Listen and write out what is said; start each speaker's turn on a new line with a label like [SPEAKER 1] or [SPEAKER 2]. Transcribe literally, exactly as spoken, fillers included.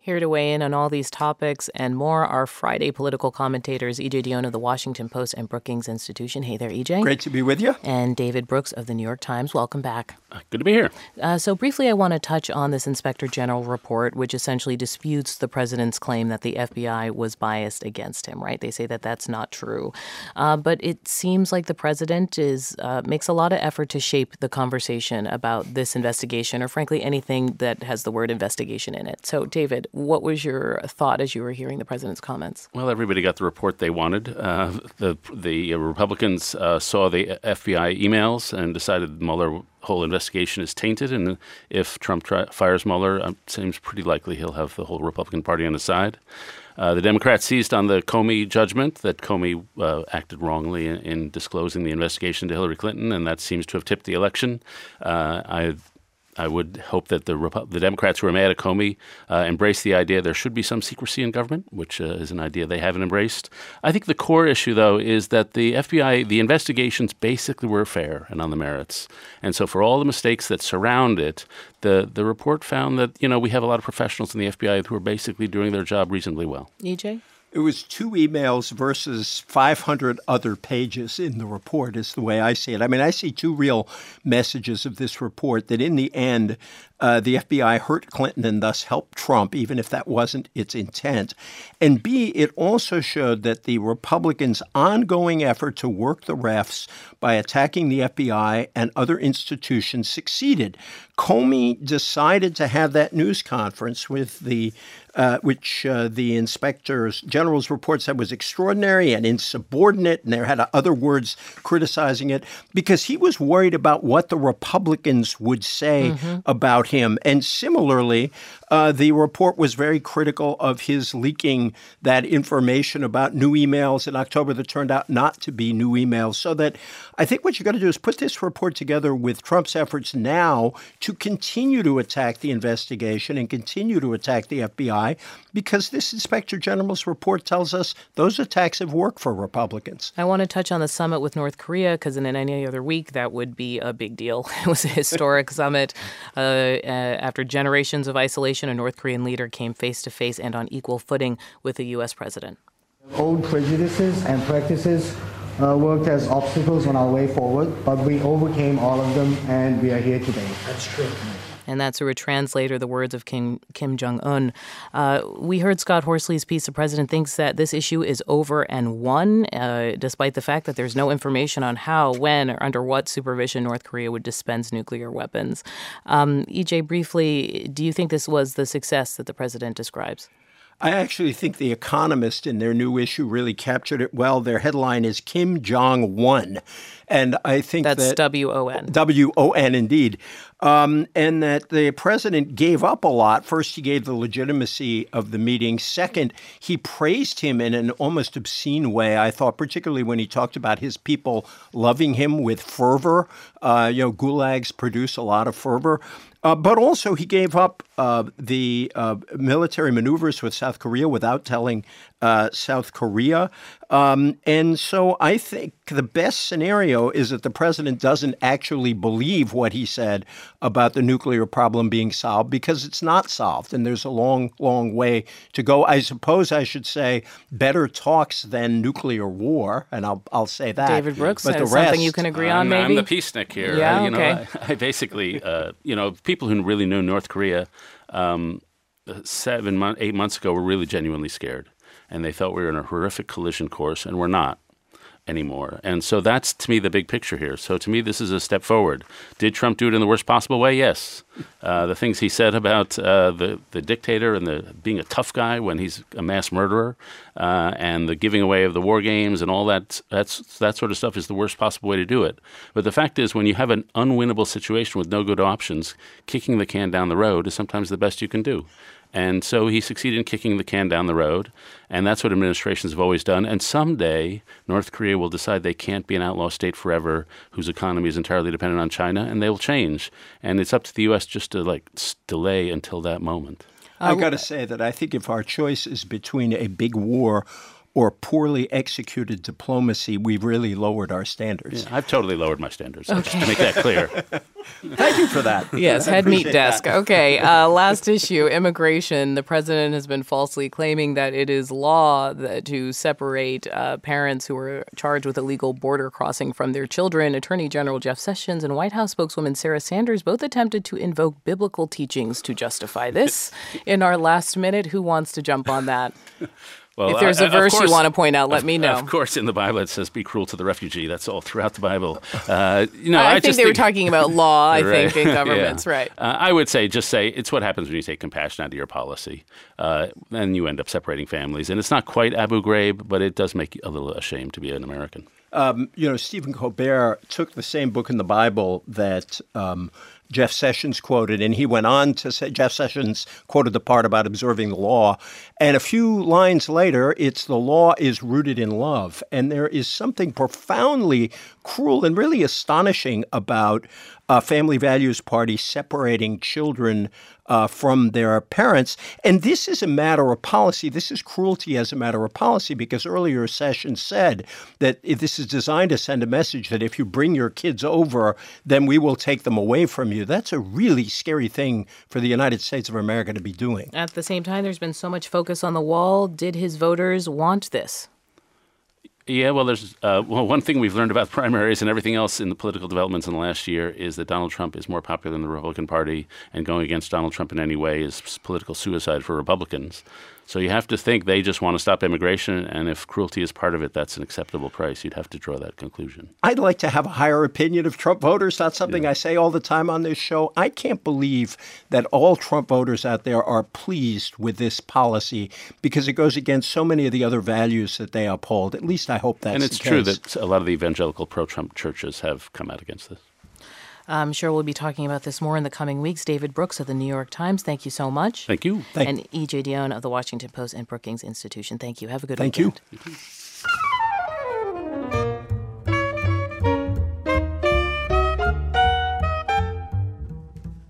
[SPEAKER 1] Here to weigh in on all these topics and more are Friday political commentators E J Dionne of The Washington Post and Brookings Institution. Hey there, E J.
[SPEAKER 2] Great to be with you.
[SPEAKER 1] And David Brooks of The New York Times. Welcome back.
[SPEAKER 3] Uh, good to be here.
[SPEAKER 1] Uh, so briefly, I want to touch on this Inspector General report, which essentially disputes the president's claim that the F B I was biased against him, right? They say that that's not true. Uh, but it seems like the president is uh, makes a lot of effort to shape the conversation about this investigation, or frankly, anything that has the word investigation in it. So, David, what was your thought as you were hearing the president's comments?
[SPEAKER 3] Well, everybody got the report they wanted. Uh, the the Republicans uh, saw the F B I emails and decided the Mueller whole investigation is tainted. And if Trump tri- fires Mueller, it seems pretty likely he'll have the whole Republican Party on his side. Uh, the Democrats seized on the Comey judgment that Comey uh, acted wrongly in, in disclosing the investigation to Hillary Clinton, and that seems to have tipped the election. Uh, I I would hope that the Repu- the Democrats who are mad at Comey uh, embrace the idea there should be some secrecy in government, which uh, is an idea they haven't embraced. I think the core issue, though, is that the F B I, the investigations basically were fair and on the merits. And so for all the mistakes that surround it, the, the report found that, you know, we have a lot of professionals in the F B I who are basically doing their job reasonably well.
[SPEAKER 1] E J?
[SPEAKER 2] It was two emails versus five hundred other pages in the report is the way I see it. I mean, I see two real messages of this report that in the end, uh, the F B I hurt Clinton and thus helped Trump, even if that wasn't its intent. And B, it also showed that the Republicans' ongoing effort to work the refs by attacking the F B I and other institutions succeeded. Comey decided to have that news conference with the Uh, which uh, the Inspector General's report said was extraordinary and insubordinate, and there had other words criticizing it, because he was worried about what the Republicans would say mm-hmm. about him. And similarly, uh, the report was very critical of his leaking that information about new emails in October that turned out not to be new emails. So that I think what you got to do is put this report together with Trump's efforts now to continue to attack the investigation and continue to attack the F B I. Because this Inspector General's report tells us those attacks have worked for Republicans.
[SPEAKER 1] I want to touch on the summit with North Korea, because in any other week, that would be a big deal. It was a historic summit. Uh, uh, after generations of isolation, a North Korean leader came face-to-face and on equal footing with the U S president.
[SPEAKER 4] Old prejudices and practices uh, worked as obstacles on our way forward, but we overcame all of them, and we are here today.
[SPEAKER 5] That's true.
[SPEAKER 1] And that's through a translator, the words of Kim, Kim Jong-un. Uh, we heard Scott Horsley's piece. The president thinks that this issue is over and won, uh, despite the fact that there's no information on how, when, or under what supervision North Korea would dispense nuclear weapons. Um, E J, briefly, do you think this was the success that the president describes?
[SPEAKER 2] I actually think The Economist in their new issue really captured it well. Their headline is Kim Jong won. And I think
[SPEAKER 1] That's
[SPEAKER 2] that
[SPEAKER 1] W O N.
[SPEAKER 2] W O N, indeed. Um, and that the president gave up a lot. First, he gave the legitimacy of the meeting. Second, he praised him in an almost obscene way, I thought, particularly when he talked about his people loving him with fervor. Uh, you know, gulags produce a lot of fervor. Uh, but also he gave up uh, the uh, military maneuvers with South Korea without telling uh, South Korea. Um, and so I think the best scenario is that the president doesn't actually believe what he said about the nuclear problem being solved, because it's not solved. And there's a long, long way to go. I suppose I should say better talks than nuclear war. And I'll I'll say that.
[SPEAKER 1] David Brooks,
[SPEAKER 2] but
[SPEAKER 1] is
[SPEAKER 2] the rest,
[SPEAKER 1] something you can agree on,
[SPEAKER 3] I'm,
[SPEAKER 1] maybe?
[SPEAKER 3] I'm the peacenik here.
[SPEAKER 1] Yeah,
[SPEAKER 3] uh, you
[SPEAKER 1] okay.
[SPEAKER 3] know, I, I basically, uh, you know, people who really knew North Korea um, seven, month, eight months ago were really genuinely scared. And they thought we were in a horrific collision course, and we're not anymore. And so that's, to me, the big picture here. So to me, this is a step forward. Did Trump do it in the worst possible way? Yes. Uh, the things he said about uh, the, the dictator and the being a tough guy when he's a mass murderer uh, and the giving away of the war games and all that, that's, that sort of stuff is the worst possible way to do it. But the fact is, when you have an unwinnable situation with no good options, kicking the can down the road is sometimes the best you can do. And so he succeeded in kicking the can down the road, and that's what administrations have always done. And someday, North Korea will decide they can't be an outlaw state forever, whose economy is entirely dependent on China, and they will change. And it's up to the U S just to like delay until that moment.
[SPEAKER 2] I got to say that I think if our choice is between a big war or poorly executed diplomacy, we've really lowered our standards.
[SPEAKER 3] Yeah, I've totally lowered my standards, okay. Just to make that clear.
[SPEAKER 2] Thank you for that.
[SPEAKER 1] Yes, head meat desk. That. Okay, uh, last issue, immigration. The president has been falsely claiming that it is law that to separate uh, parents who are charged with illegal border crossing from their children. Attorney General Jeff Sessions and White House spokeswoman Sarah Sanders both attempted to invoke biblical teachings to justify this. In our last minute, who wants to jump on that? Well, if there's a verse course, you want to point out, let
[SPEAKER 3] of,
[SPEAKER 1] me know.
[SPEAKER 3] Of course, in the Bible it says, "Be cruel to the refugee." That's all throughout the Bible. Uh, you know,
[SPEAKER 1] I,
[SPEAKER 3] I
[SPEAKER 1] think
[SPEAKER 3] just
[SPEAKER 1] they
[SPEAKER 3] think,
[SPEAKER 1] were talking about law. I
[SPEAKER 3] right,
[SPEAKER 1] think in governments,
[SPEAKER 3] yeah.
[SPEAKER 1] right?
[SPEAKER 3] Uh, I would say, just say it's what happens when you take compassion out of your policy. Uh, then you end up separating families, and it's not quite Abu Ghraib, but it does make you a little ashamed to be an American.
[SPEAKER 2] Um, you know, Stephen Colbert took the same book in the Bible that um, Jeff Sessions quoted, and he went on to say, Jeff Sessions quoted the part about observing the law. And a few lines later, it's the law is rooted in love. And there is something profoundly cruel and really astonishing about a Family Values Party separating children uh, from their parents. And this is a matter of policy. This is cruelty as a matter of policy, because earlier Sessions said that if this is designed to send a message that if you bring your kids over, then we will take them away from you. That's a really scary thing for the United States of America to be doing.
[SPEAKER 1] At the same time, there's been so much focus on the wall. Did his voters want this?
[SPEAKER 3] Yeah, well, there's uh, well, one thing we've learned about primaries and everything else in the political developments in the last year is that Donald Trump is more popular than the Republican Party, and going against Donald Trump in any way is political suicide for Republicans. So you have to think they just want to stop immigration, and if cruelty is part of it, that's an acceptable price. You'd have to draw that conclusion.
[SPEAKER 2] I'd like to have a higher opinion of Trump voters. That's something yeah. I say all the time on this show. I can't believe that all Trump voters out there are pleased with this policy because it goes against so many of the other values that they uphold. At least I hope that's
[SPEAKER 3] And it's
[SPEAKER 2] the
[SPEAKER 3] true
[SPEAKER 2] case.
[SPEAKER 3] that a lot of the evangelical pro-Trump churches have come out against this.
[SPEAKER 1] I'm sure we'll be talking about this more in the coming weeks. David Brooks of the New York Times, thank you so much.
[SPEAKER 3] Thank you.
[SPEAKER 2] Thank
[SPEAKER 1] and E J Dionne of the Washington Post and Brookings Institution, thank you. Have a good
[SPEAKER 2] thank
[SPEAKER 1] weekend.
[SPEAKER 2] Thank you.